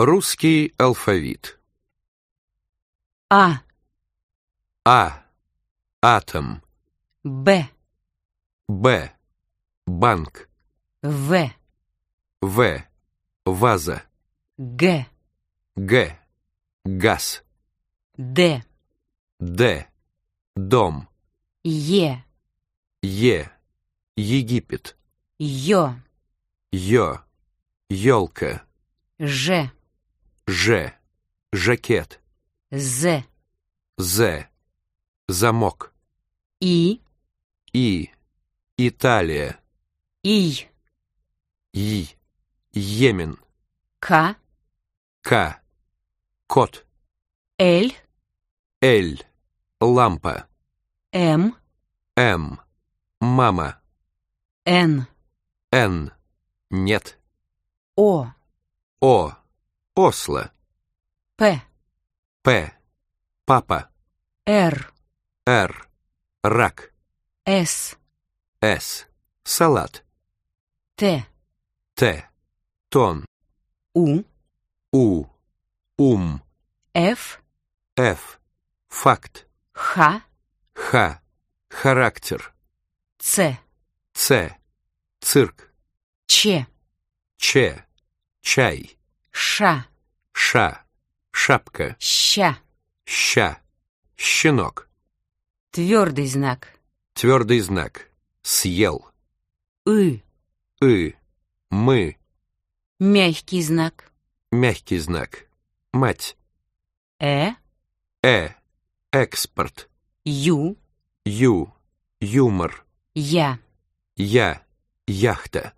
Русский алфавит. А. Атом. Б. Банк. В. Ваза. Г. Газ. Д. Дом. Е. Египет. Ё. Ёлка. Ж. Жакет. З. Замок. И. Италия. И. Йемен. К. Кот. Л. Лампа. М. Мама. Н. Нет. О. Осло. П. Папа. Р. Рак. С. Салат. Т. Тон. У. Ум. Ф. Факт. Х. Характер. Ц. Цирк. Ч. Чай. Ш. Шапка. Ща. Щенок. Твердый знак. Твердый знак. Съел. И. Мы. Мягкий знак. Мягкий знак. Мать. Экспорт. Ю. Юмор. Я. Яхта.